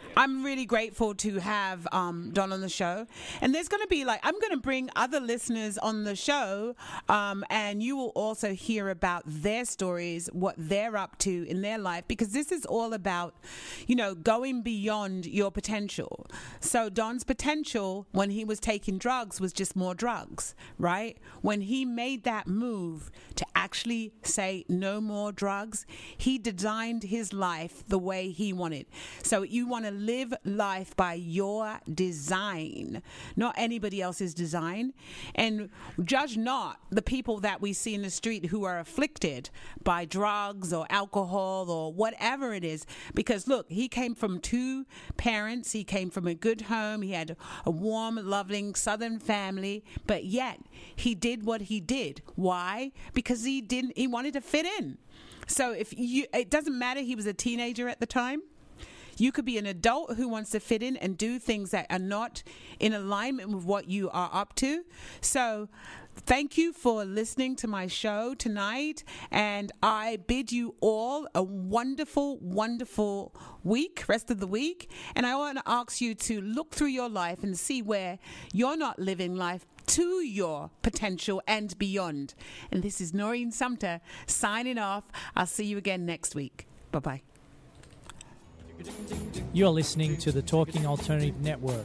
I'm really grateful to have um, Don on the show. And there's going to be like, I'm going to bring other listeners on the show, um, and you will also hear about their stories, what they're up to in their life, because this is all about, you know, going beyond your potential. So Don's potential when he was taking drugs was just more drugs, right? When he made that move to actually say no more drugs, he designed his life the way he wanted. So you want to live life by your design, not anybody else's design. And judge not the people that we see in the street who are afflicted by drugs or alcohol or whatever it is. Because look, he came from two parents. He came from a good home. He had a warm, loving Southern family. But yet he did what he did. Why? Because he didn't. He wanted to fit in. So if you, it doesn't matter. He was a teenager at the time. You could be an adult who wants to fit in and do things that are not in alignment with what you are up to. So thank you for listening to my show tonight. And I bid you all a wonderful, wonderful week, rest of the week. And I want to ask you to look through your life and see where you're not living life to your potential and beyond. And this is Noreen Sumter signing off. I'll see you again next week. Bye-bye. You're listening to the Talking Alternative Network.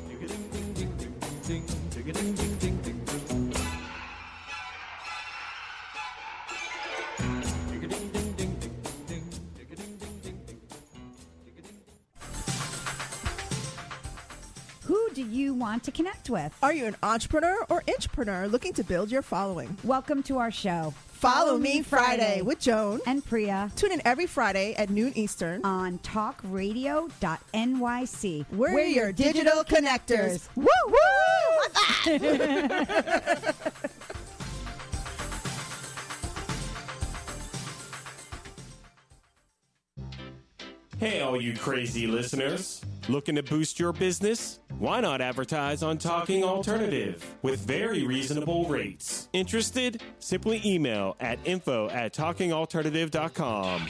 Who do you want to connect with? Are you an entrepreneur or intrapreneur looking to build your following? Welcome to our show. Follow Me Friday with Joan and Priya. Tune in every Friday at noon Eastern on talk radio dot N Y C. We're, We're your digital connectors. Woo woo! What's that? Hey, all you crazy listeners. Looking to boost your business? Why not advertise on Talking Alternative with very reasonable rates? Interested? Simply email at info at talking alternative dot com.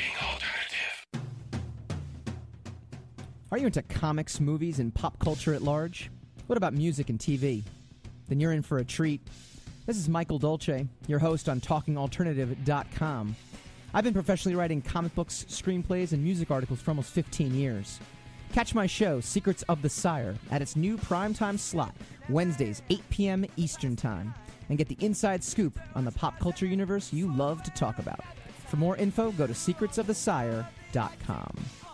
Are you into comics, movies, and pop culture at large? What about music and T V? Then you're in for a treat. This is Michael Dolce, your host on talking alternative dot com. I've been professionally writing comic books, screenplays, and music articles for almost fifteen years. Catch my show, Secrets of the Sire, at its new primetime slot, Wednesdays, eight p.m. Eastern Time, and get the inside scoop on the pop culture universe you love to talk about. For more info, go to secrets of the sire dot com.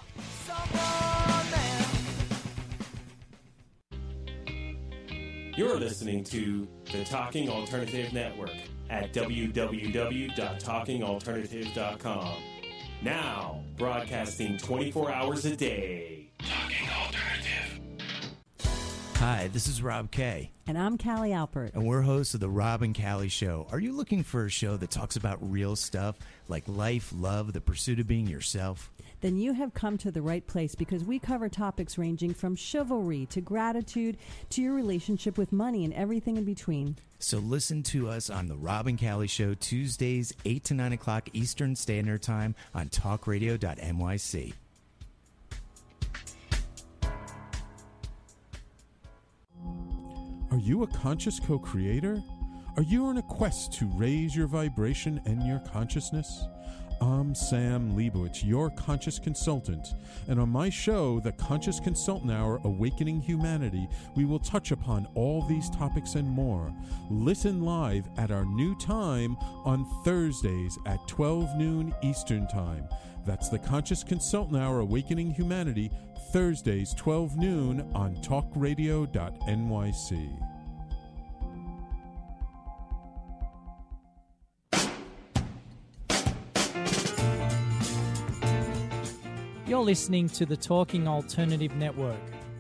You're listening to the Talking Alternative Network at w w w dot talking alternative dot com. Now, broadcasting twenty-four hours a day. Talking Alternative. Hi, this is Rob Kay. And I'm Callie Alpert. And we're hosts of The Rob and Callie Show. Are you looking for a show that talks about real stuff like life, love, the pursuit of being yourself? Then you have come to the right place, because we cover topics ranging from chivalry to gratitude to your relationship with money and everything in between. So listen to us on The Rob and Callie Show, Tuesdays, eight to nine o'clock Eastern Standard Time on talk radio dot N Y C. Are you a conscious co-creator? Are you on a quest to raise your vibration and your consciousness? I'm Sam Leibowitz, your conscious consultant, and on my show, The Conscious Consultant Hour, Awakening Humanity, we will touch upon all these topics and more. Listen live at our new time on Thursdays at twelve noon Eastern Time. That's The Conscious Consultant Hour, Awakening Humanity, Thursdays, twelve noon on talk radio dot N Y C. You're listening to the Talking Alternative Network.